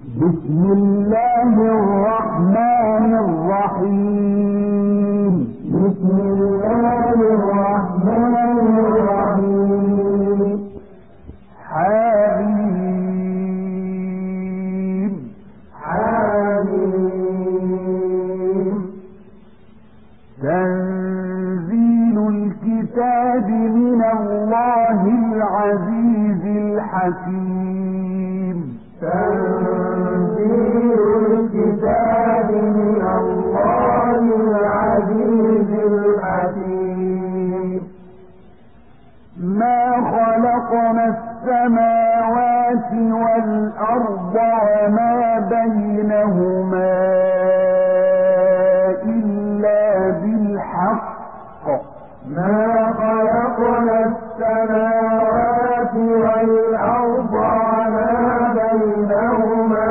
بسم الله الرحمن الرحيم. بسم الله الرحمن الرحيم. حميم حميم. تنزيل الكتاب من الله العزيز الحكيم. تنزيل الكتاب من الله العزيز الحكيم. ما خلقنا السماوات والأرض وما بينهما إلا بالحق. ما خلقنا السماوات والأرض وما بينهما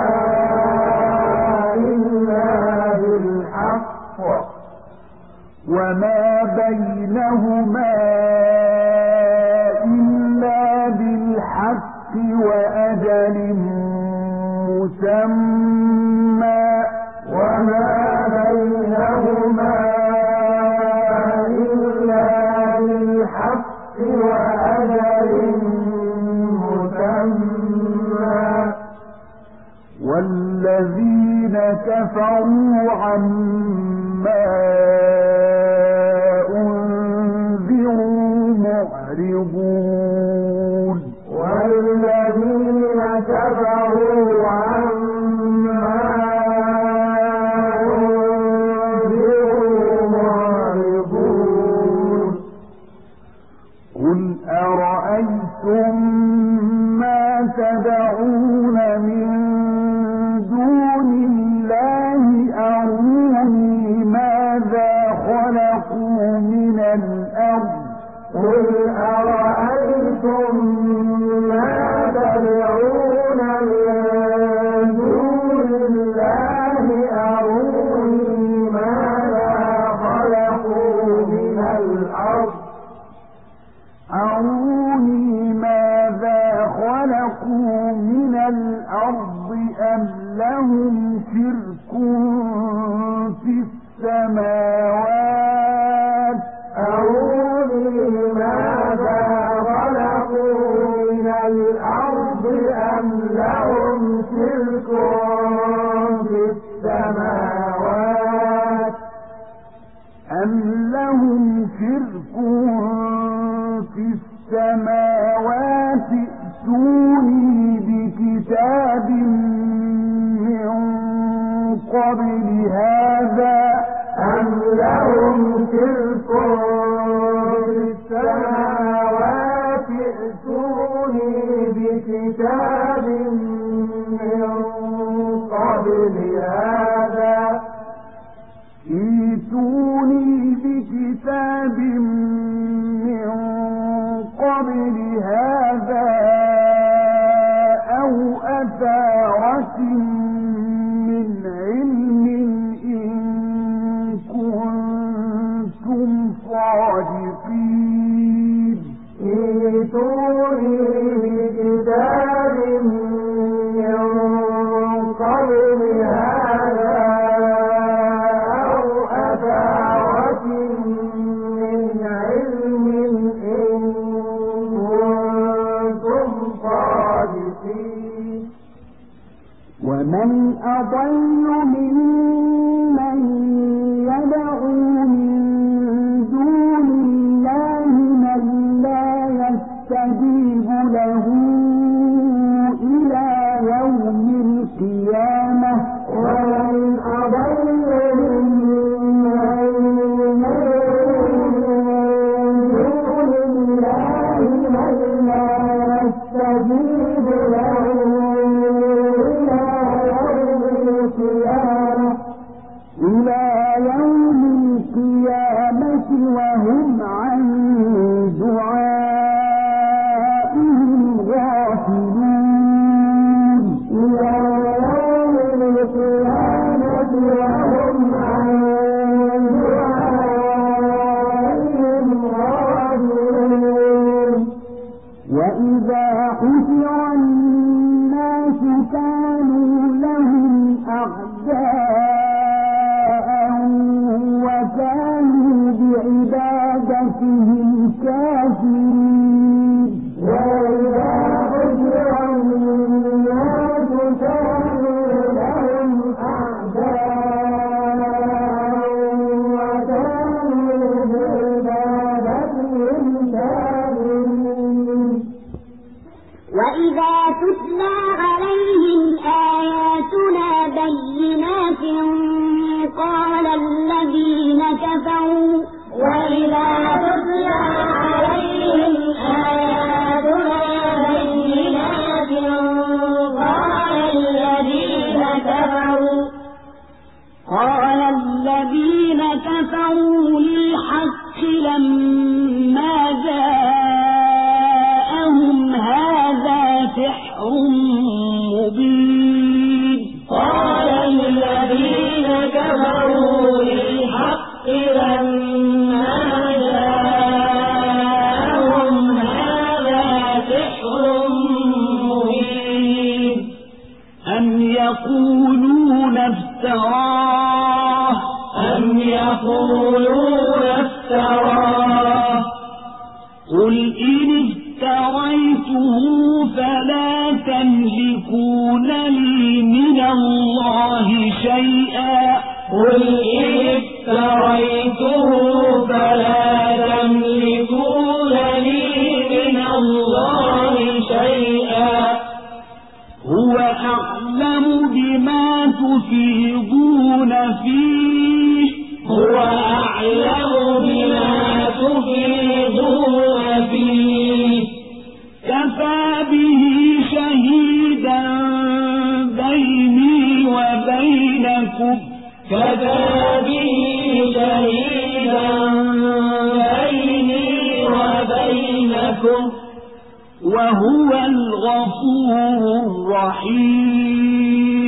إلا بالحق. وما بينهما إلا بالحق وأجل مسمى. وما بينهما إلا بالحق وأجل مسمى. والذين كفروا عما أنذروا معرضون. والذين كفروا عما أنذروا معرضون. قل أرأيتم ما تدعون من دون الله أروني ماذا خلقوا من الأرض. قل أرأيتم ما تدعون من دون الله أروني ماذا خلقوا من الأرض. أروني ماذا خلقوا من الأرض أم لهم شرك في السماوات. أروني ماذا خلقوا من الأرض أم لهم شرك في السماوات. أم لهم شرك في السماوات. ائتوني بكتاب من قبل هذا. أم لهم شرك في السماوات. ائتوني بكتاب من قبل هذا. ائتوني بكتاب من قبل هذا أو أثارة من علم إن كنتم صادقين. ائتوني بكتاب من قبل هذا أو أثارة من علم إن كنتم صادقين. ومن أضل ممن يدعو من دون الله من لا يستجيب له إلى يوم القيامة. ومن أضل ممن يدعو من دون الله من لا يستجيب له إلى يوم القيامة وهم عن دعائهم غافلون. إلى يوم وكانوا بعبادتهم كافرين وإذا حشر الناس كانوا لهم أعداء وكانوا بعبادتهم كافرين وإذا تتلى عليهم آياتنا بينات قال الذين كفروا وإذا تتلى عليهم آياتنا بينات قال الذين كفروا للحق لما جاءهم هذا سحر مبين قال الذين كفروا للحق لما جاءهم هذا سحر مبين أم يقولون افتراه قل إن افتريته فلا تملكون لي من الله شيئا هو أعلم بما تفيضون فيه كفى به شهيدا بيني وبينكم وهو الغفور الرحيم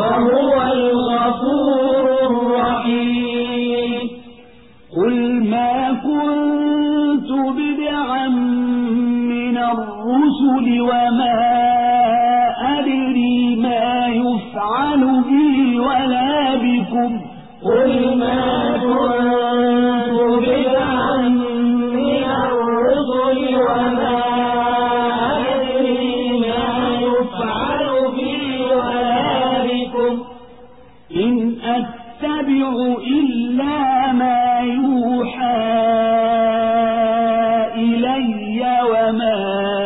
قل ما كنت بدعا من الرسل وما أدري ما يفعل بي ولا بكم إن أتبع إلا ما يوحى إلي وما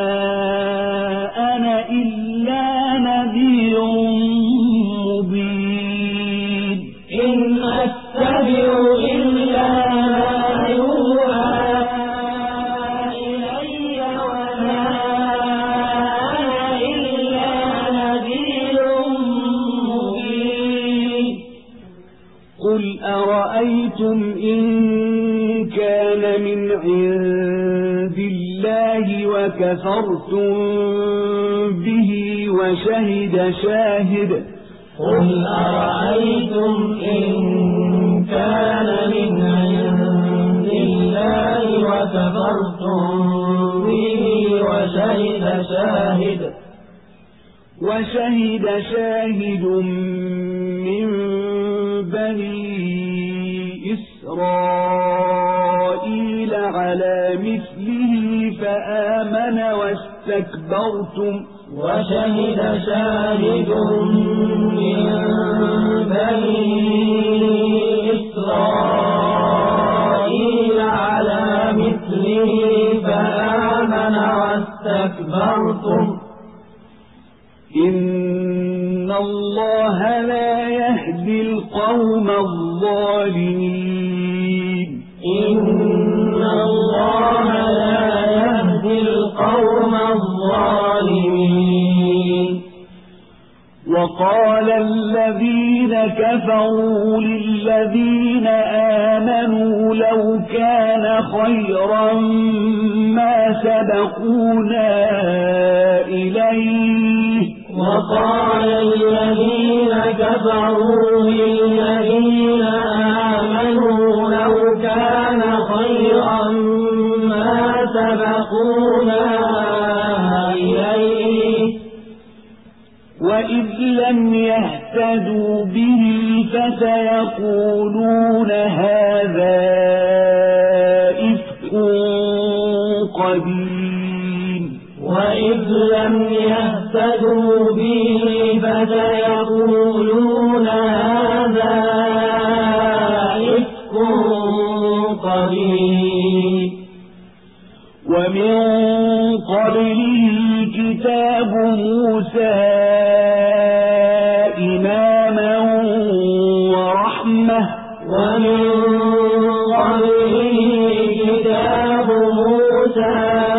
أنا إلا نذير مبين قل أرأيتم إن كان من عند الله وكفرتم به وشهد شاهد من بني إسرائيل على مثله فآمن واستكبرتم وشهد شاهد من بني إسرائيل على مثله فآمن واستكبرتم إن الله لا يهدي القوم الظالمين وقال الذين كفروا للذين آمنوا لو كان خيرا ما سبقونا إليه وقال الذين كفروا للذين آمنوا لو كان خيرا ما سبقونا إليه وإذ لم لم يهتدوا به فسيقولون هذا إفك قديم وإذ لم يهتدوا به فسيقولون هذا إفك قديم ومن قبله كتاب موسى إماما ورحمة ومن قبله كتاب موسى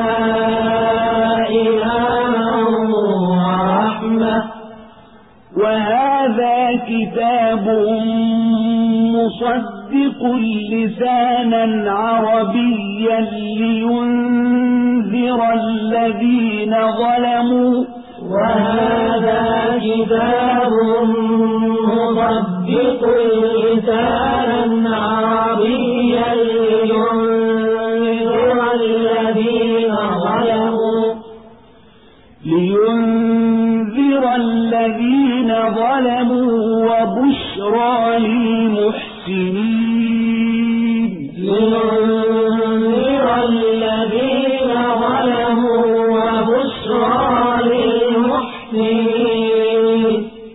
إماما ورحمة وهذا كتاب مصدق لسانا عربيا لينذر الذين ظلموا وهذا كتاب مصدق لسانا عربيا لينذر الذين ظلموا وبشرى للمحسنين لينذر الذين ظلموا وبشرى للمحسنين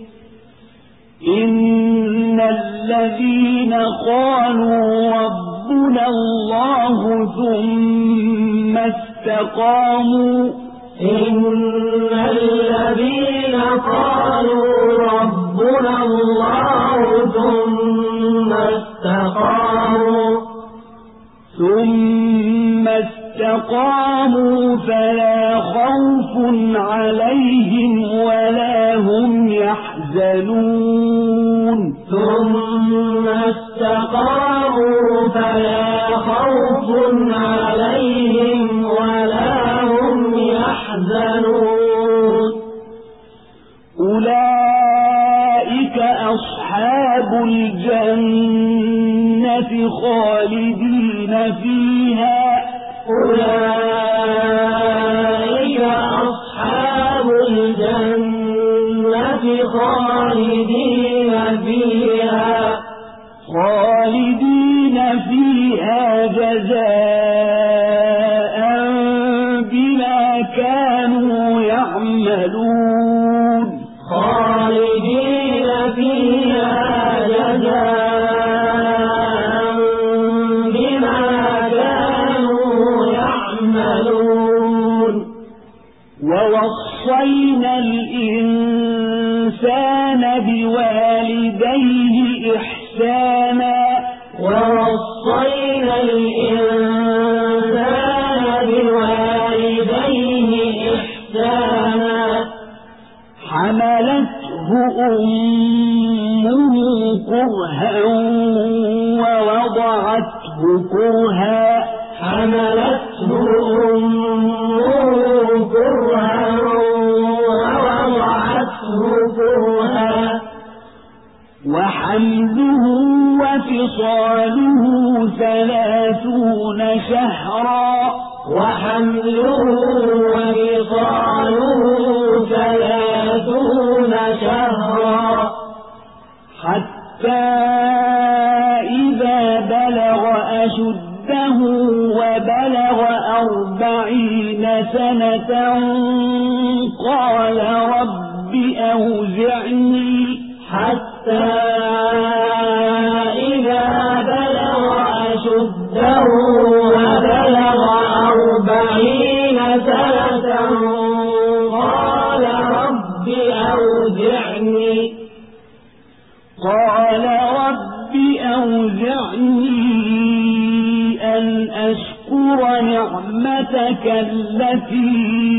إن الذين قالوا ربنا الله ثم استقاموا إن الذين قالوا ربنا الله ثم استقاموا فلا خوف عليهم ولا هم يحزنون ثم استقاموا فلا خوف عليهم ولا هم يحزنون أولئك أصحاب الجنة خالدين فيها أولئك أصحاب الجنة خالدين فيها جزاء بما كانوا يعملون خالدين فيها جزاء بما كانوا يعملون ووصينا الإنسان بوالديه إحسانا ووصينا الإنسان بوالديه إحسانا حملته أمه كرها ووضعته كرها حملته أمه كرها ووضعته كرها وحمله وفصاله 30 شهرا وحمله وفصاله 30 شهرا حتى إذا بلغ أشده وبلغ 40 سنة قال رب أوزعني حتى إذا بلغ أشده وبلغ 40 سنة قال رب أوزعني أن أشكر نعمتك التي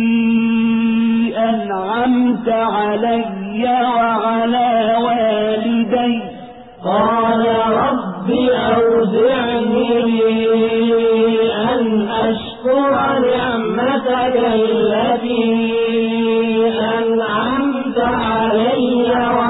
أنعمت علي وعلى والدي قال رب أوزعني أن أشكر نعمتك التي أنعمت علي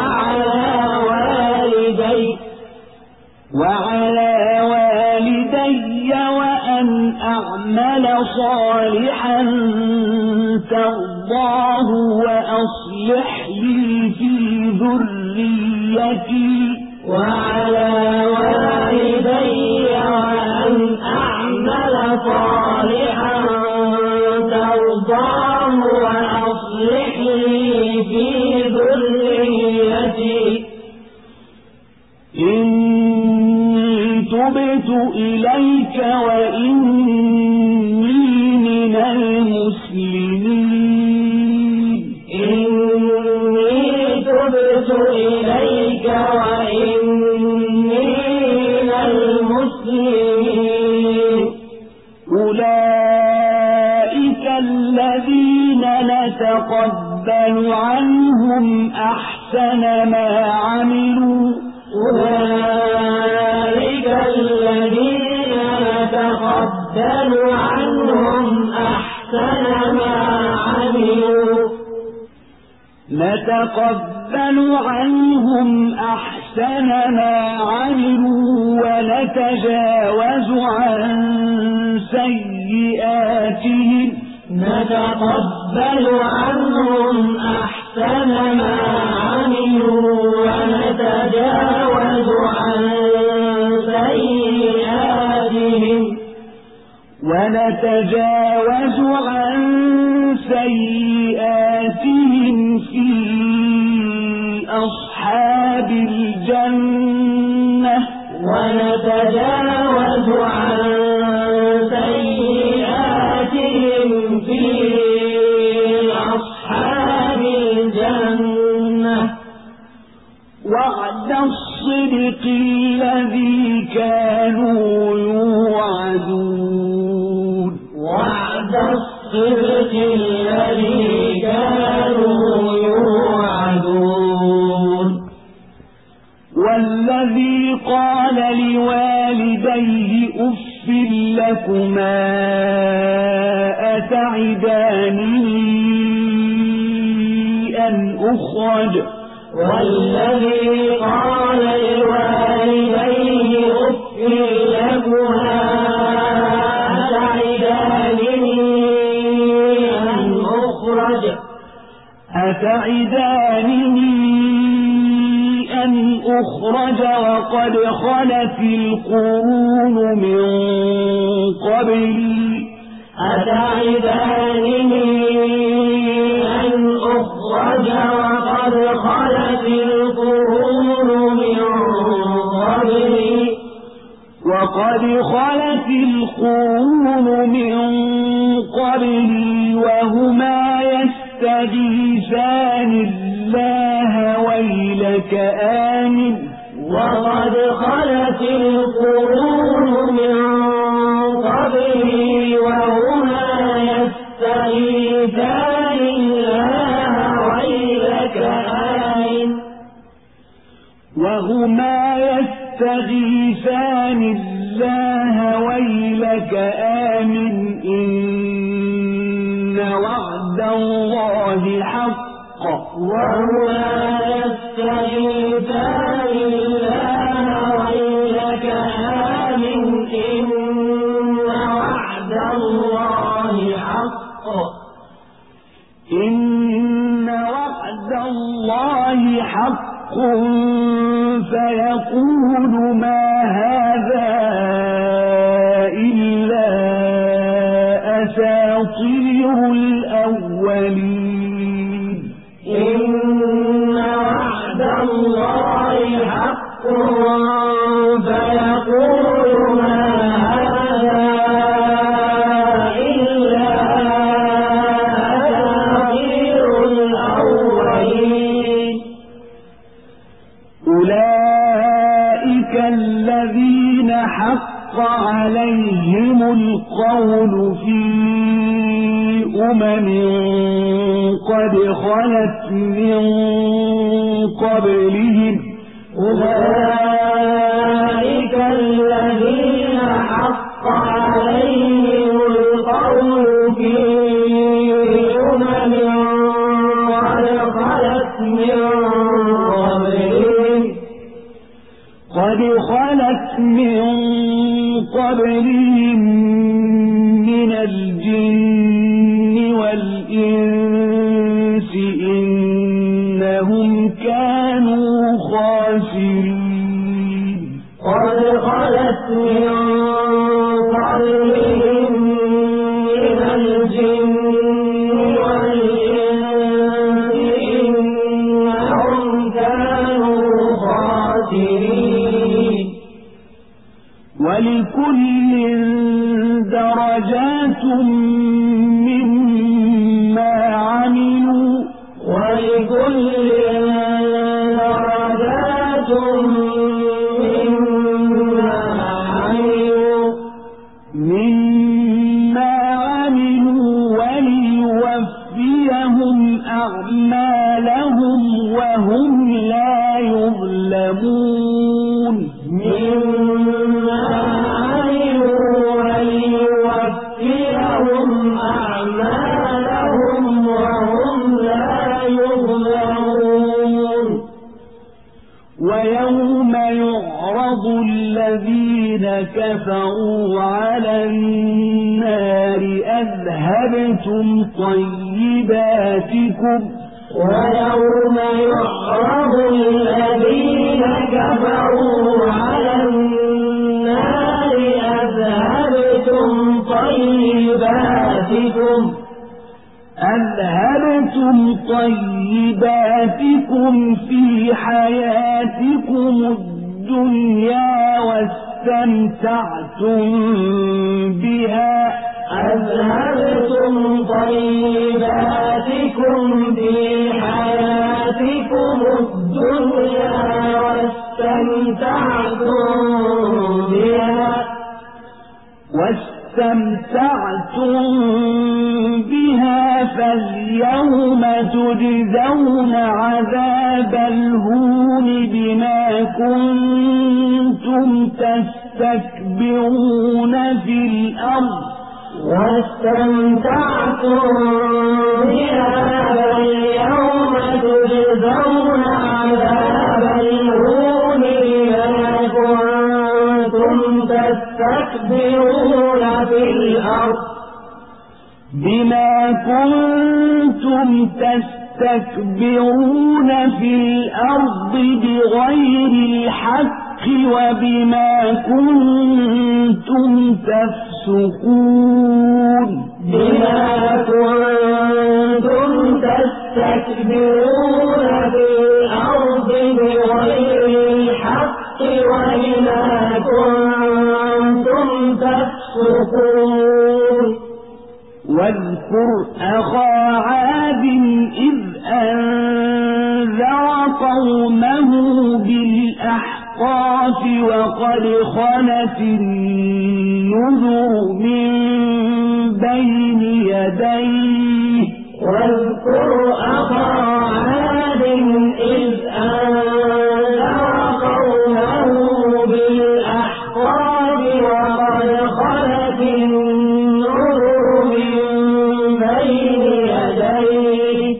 وعلى والدي وأن أعمل صالحا ترضاه وأصلح لي في ذريتي وعلى والدي وأن أعمل صالحا ترضاه وأصلح لي في ذريتي إني تبت إليك وإني من المسلمين إني تبت إليك وإني من المسلمين أولئك الذين نتقبل عنهم أحسن ما عملوا أولئك الذين نتقبل عنهم أحسن ما عملوا نتقبل عنهم أحسن ما عملوا ونتجاوز عن سيئاتهم نتقبل عنهم أحسن ما عملوا ونتجاوز عن سيئاتهم في أصحاب الجنة ونتجاوز عن سيئاتهم في أصحاب الجنة وعد الصدق الذي كانوا يوعدون وعد الصدق الذي كانوا يوعدون والذي قال لوالديه أف لكما أتعدانني أن أخرج والذي قال لوالديه أف لكما أتعدانني أن أخرج وقد خلت القرون من قبلي أتعدانني أن أخرج وقد خلت القرون من قبلي وهما يستغيثان الله ويلك آمن وقد خلت القرون من قبلي وهما يستغيثان الله ويلك آمن إن وعد الله حق وهما يستغيثان الله ويلك آمن إن وعد الله حق إن وعد الله حق فيقول ما هذا إلا أساطير الأولين إن وعد الله حق فيقول ما هذا إلا أساطير الأولين أولئك الذين حق عليهم القول في أمم قد خلت من قبلهم أولئك الذين حق عليهم القول في أمم قد خلت من قبلهم من الجن والإنس إنهم كانوا خاسرين خاسرين قد خلت من قبلهم من الجن والإنس إنهم كانوا خاسرين ولكل درجات مما عملوا ولكل درجات مما عملوا وليوفيهم أعمالهم وهم لا يظلمون مما عملوا وليوفيهم أعمالهم وهم لا يظلمون ويوم يعرض الذين كفروا على النار أذهبتم طيباتكم ويوم يعرض الذين كفروا على النار أذهبتم طيباتكم في حياتكم الدنيا واستمتعتم بها فاليوم تجزون عذاب الهون بما كنتم تستكبرون في الأرض واستمتعتم بها فاليوم تجزون عذاب الهون بما كنتم تستكبرون في الأرض بغير الحق وبما كنتم تفسقون واذكر أخا عاد إذ أنذر قومه بالأحقاف وقد خلت النذر من بين يديه واذكر أخا عاد إذ أنذر قومه بالأحقاف وقد خلت النذر من بين يديه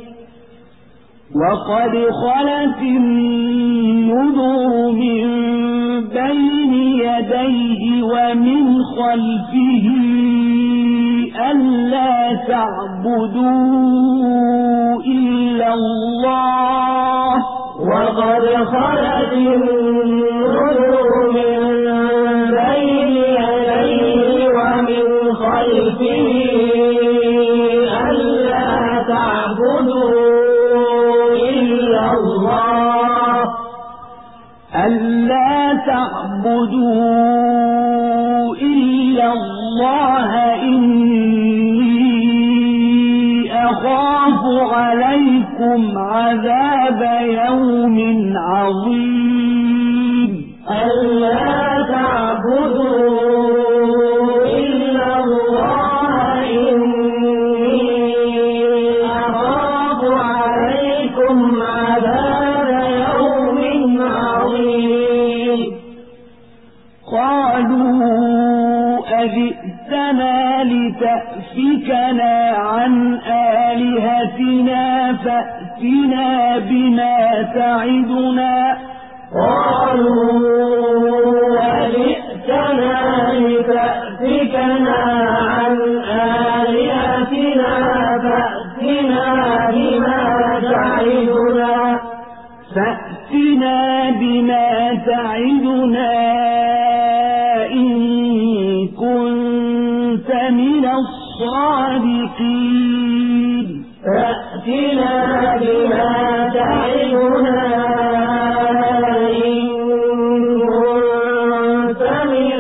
ومن خلفه ألا تعبدوا إلا الله وقد خلت النذر من بين يديه ومن خلفه ألا تعبدوا إلا الله إني أخاف عليكم عذاب يوم عظيم ألا تعبدوا إلا الله إني أخاف عليكم عذاب يوم عظيم قالوا أجئتنا لتأفكنا عن آلهتنا فأتنا بما تعدنا فأتنا فأتنا بما تعدنا إن كنت من الصادقين فأتنا بما تعدنا إن كنت من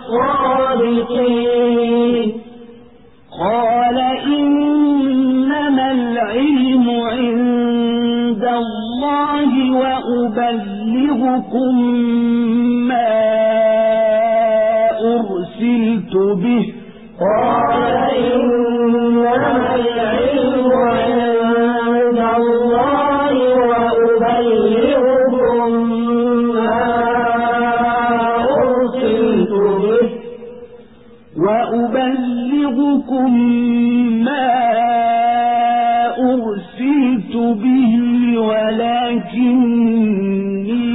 الصادقين قال إنما العلم عند الله وأبلغكم ما أرسلت به قال إنما العلم عند الله وأبلغكم ما أرسلت به ولكني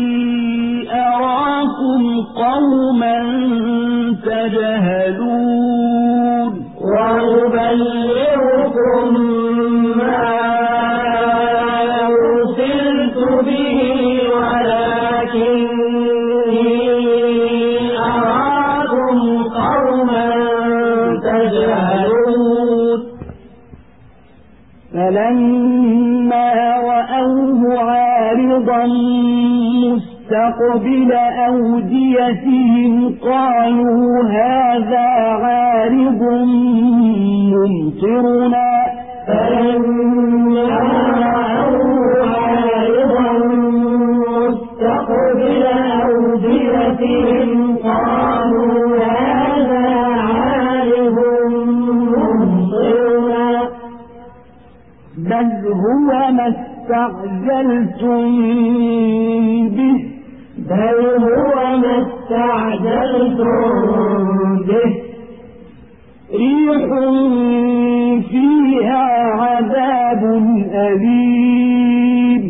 أراكم قوما تجهلون وأبلغكم ما أرسلت به ولكني أراكم قوما تجهلون فلما رأوه عارضا مستقبل أوديتهم قالوا هذا عارض ممطرنا فلما رأوه عارضا مستقبل أوديتهم قالوا هذا عارض ممطرنا بل هو ما استعجلتم به ريح فيها عذاب أليم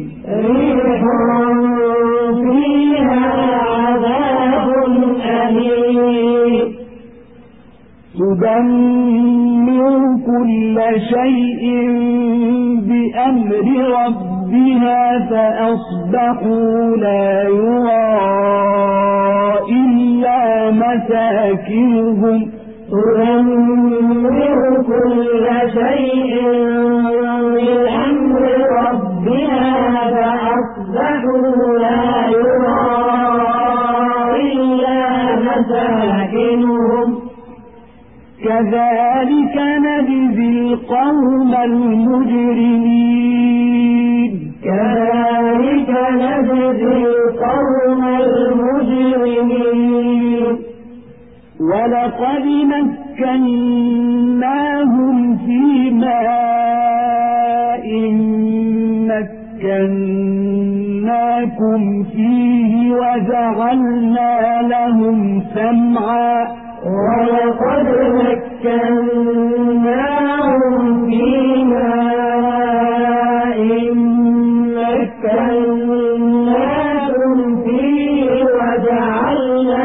تدمر كل شيء بأمر ربها فأصبحوا لا يرى إلا مساكنهم تدمر كل شيء بأمر ربها فأصبحوا لا يرى إلا مساكنهم كذلك نجزي القوم المجرمين ولقد مكناهم في ماء مكناكم فيه وجعلنا لهم سمعا ولقد مكناهم في ماء مكناكم فيه وجعلنا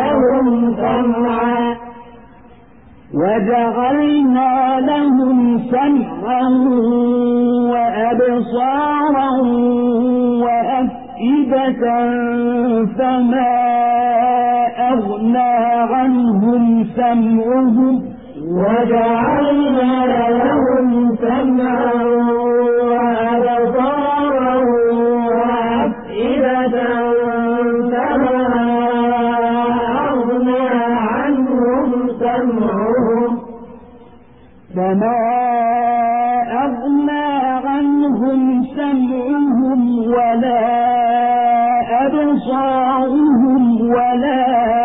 لهم سمعا وأبصارا وأفئدة فما أغنى عنهم سمعهم وجعلنا لهم سمعا وأبصارا وأفئدة فما أغنى عنهم سمعهم ولا أبصارهم ولا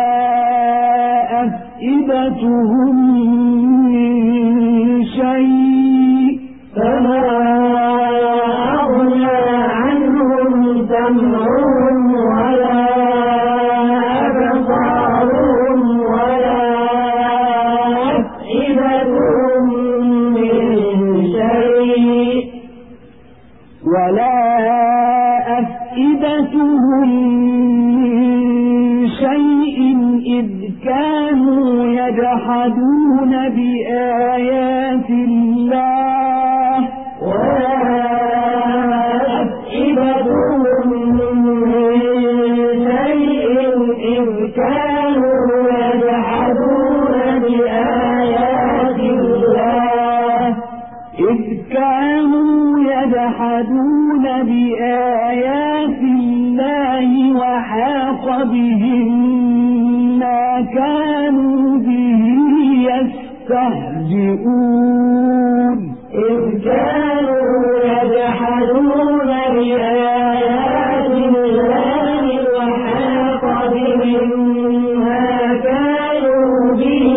أفئدتهم من شيء فما أغنى عنهم سمعهم ولا أبصارهم ولا أفئدتهم من شيء إذ كانوا يجحدون بآيات الله ولا أفئدتهم من بهم ما كانوا به يستهزئون إذ كانوا يجحدون بآيات الله وحاق بهم ما كانوا به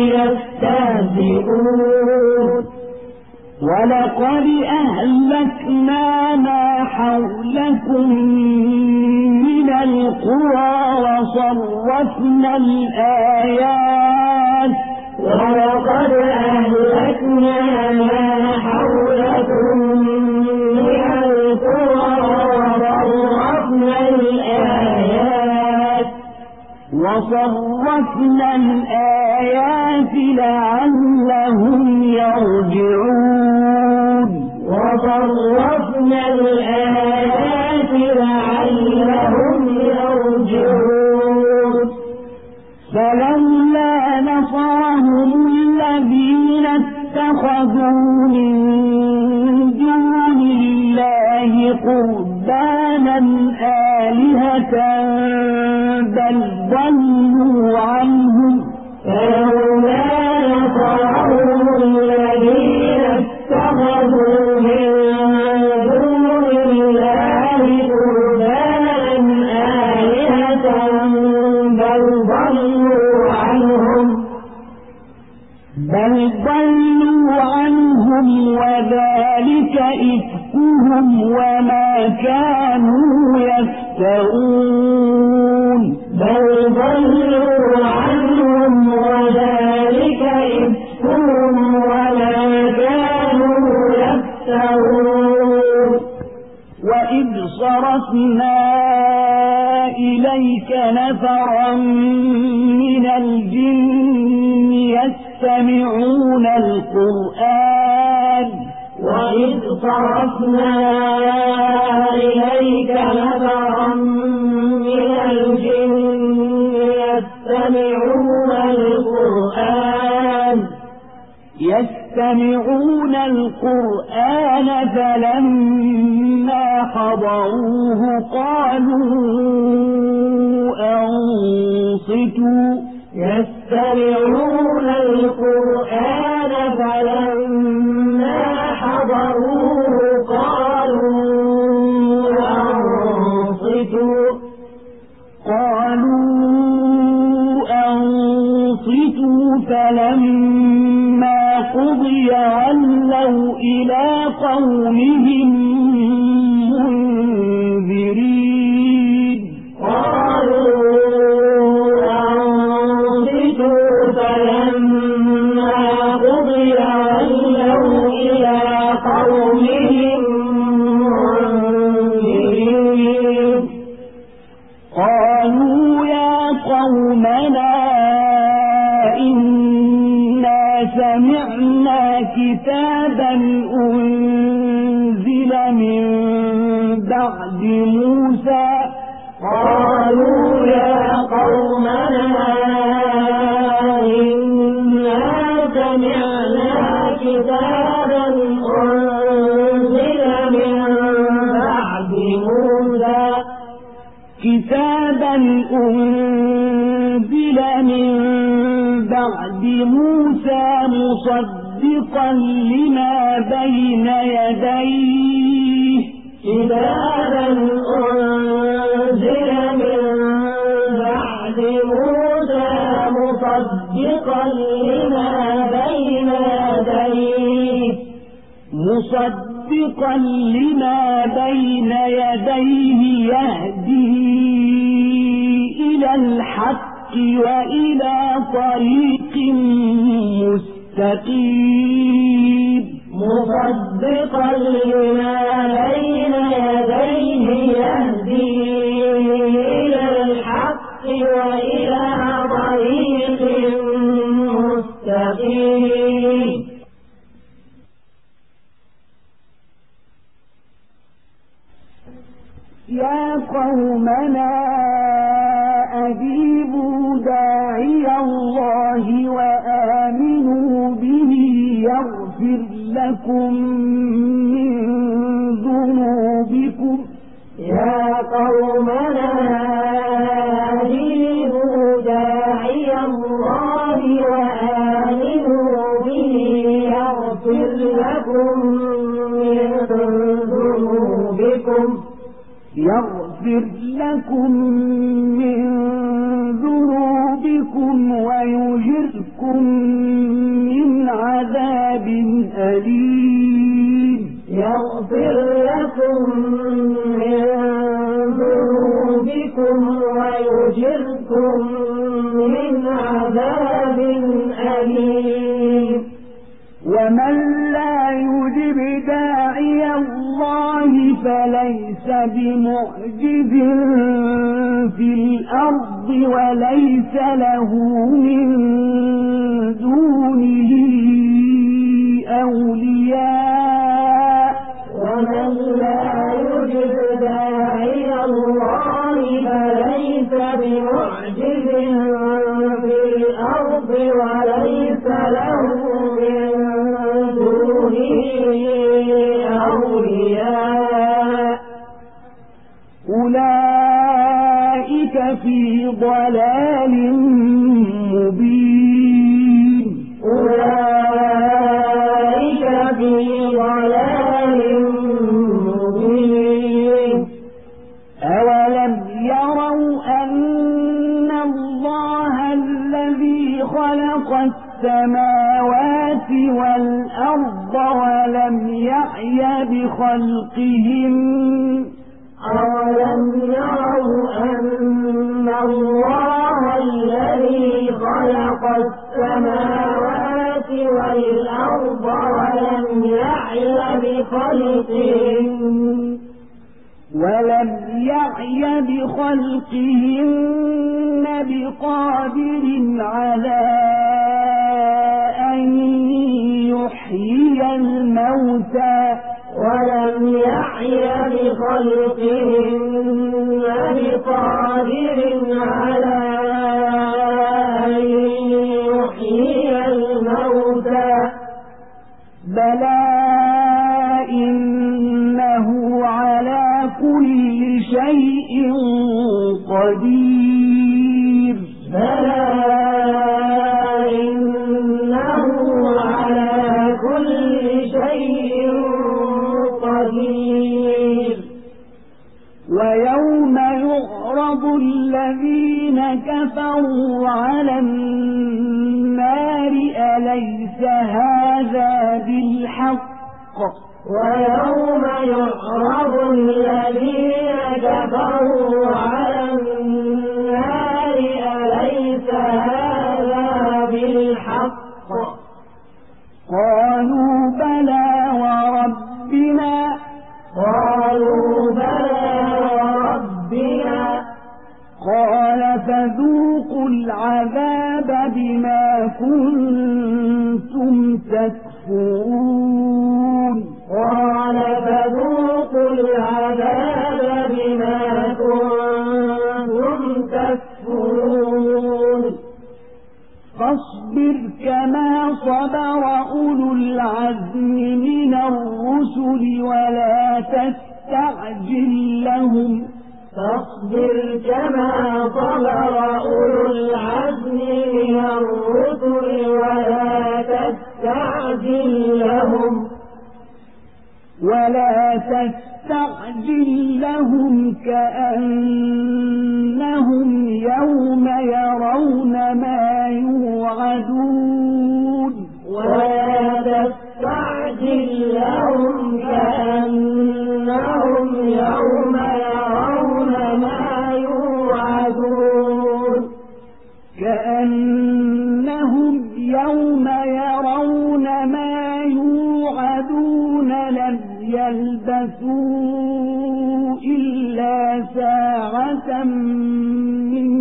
يستهزئون ولقد أهلكنا ما حولكم من القرى وصرفنا الآيات ولقد أهلكنا ما حولكم من القرى وصرفنا الآيات لعلهم يرجعون وصرفنا الآيات لعلهم يرجعون فلولا نصرهم الذين اتخذوا من دون الله قربانا آلهة بل ضلوا عنهم فلولا نصرهم الذين اتخذوا من دون الله قربانا آلهة بل ضلوا عنهم وذلك إفكهم وما كانوا يفترون بل ضلوا عنهم وذلك إفكهم وما كانوا يفترون وإذ صرفنا إليك نفرا من الجن يستمعون القرآن وإذ صرفنا إليك نفرا من الجن يستمعون القرآن فلما حضروه قالوا أنصتوا يستمعون القرآن فلما حضروه قالوا أنصتوا فلما قضي ولوا إلى قومهم منذرين فلما قضي ولوا إلى قومهم منذرين قالوا يا قومنا إنا سمعنا كتابا أنزل من بعد موسى قالوا يا قومنا إنا سمعنا كتابا أنزل من بعد موسى مصدقا لما بين يديه كتابا أنزل من بعد موسى مصدقا لما بين يديه يهدي إلى الحق وإلى طريق مستقيم مصدقا لما بين يديه يهدي إلى الحق وإلى طريق مستقيم يا قومنا أجيبوا داعي الله وآمنوا به يغفر لكم من ذنوبكم يا قومنا يغفر لكم من ذنوبكم ويجركم من عذاب أليم. يغفر لكم من ذنوبكم ويجركم من عذاب أليم. ومن لا يجب داعي الله فليس بمعجز في الأرض وليس له من دونه أولياء. ومن لا يجب داعي الله فليس بمعجز في الأرض وليس له من دونه أولياء. أولئك في ضلال مبين. أولئك في ضلال مبين. أولم يروا أن الله الذي خلق السماوات والأرض ولم يعي بخلقهن أولم يروا أن الله الذي خلق السماوات والأرض ولم يعي بخلقهن بقادر على أن يحيي الموتى بلى إنه على كل شيء قدير. ويوم يعرض الذين كفروا على النار أليس هذا بالحق ويوم يعرض الذين كفروا على النار أليس هذا بالحق قالوا بلى وربنا قال فذوقوا العذاب بما كنتم تكفرون. فاصبر كما صبر أولو العزم من الرسل ولا تستعجل لهم كأنهم يوم يرون ما يوعدون. لم يلبثوا إلا ساعة من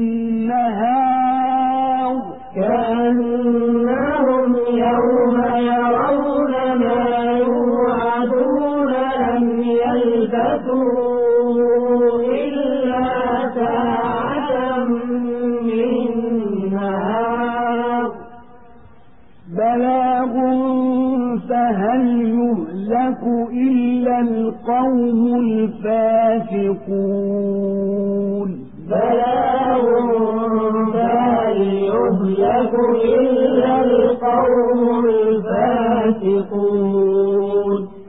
نهار كأنهم يوم يرون ما يوعدون لم يلبثوا إلا ساعة من نهار بلاغ فهل يهلك إلا القوم الفاسقون بلاغ فهل يهلك إلا القوم